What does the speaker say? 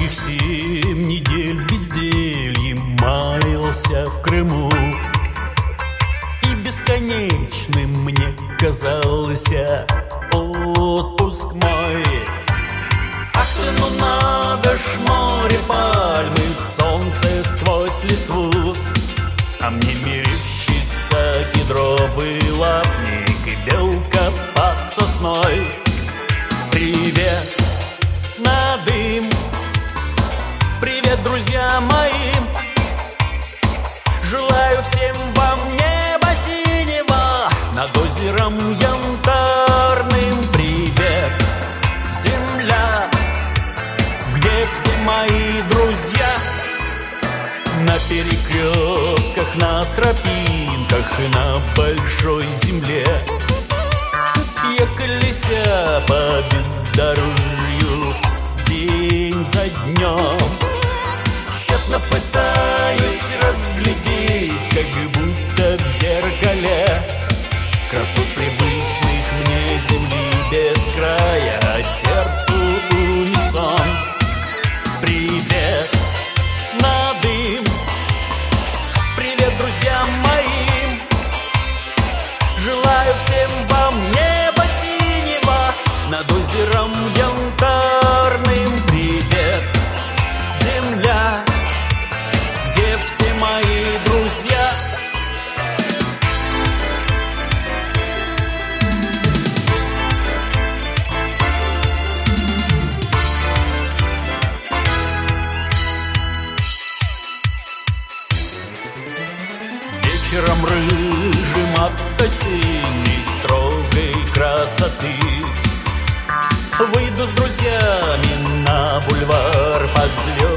Долгих 7 недель в безделье маялся в Крыму, и бесконечным мне казался отпуск мой. Ах ты, ну надо ж, море, пальмы, солнце сквозь листву, а мне мерещится кедровый лапник и белка под сосной. Привет, Надым, привет, друзья мои, желаю всем вам неба синего над озером янтарным. Привет, земля, где все мои друзья? На перекрестках, на тропинках и на большой земле я, колеся по бездорожью день за днем, тщетно пытаюсь разглядеть, как будто в зеркале, красот привычных мне земли без края, а сердцу унисон. Привет, Надым, привет, друзья мои, желаю всем вам неба синего над озером янтарным. Привет, земля, где все мои друзья? Вечером рыжим от осенней строгой красоты выйду с друзьями на бульвар под звезд.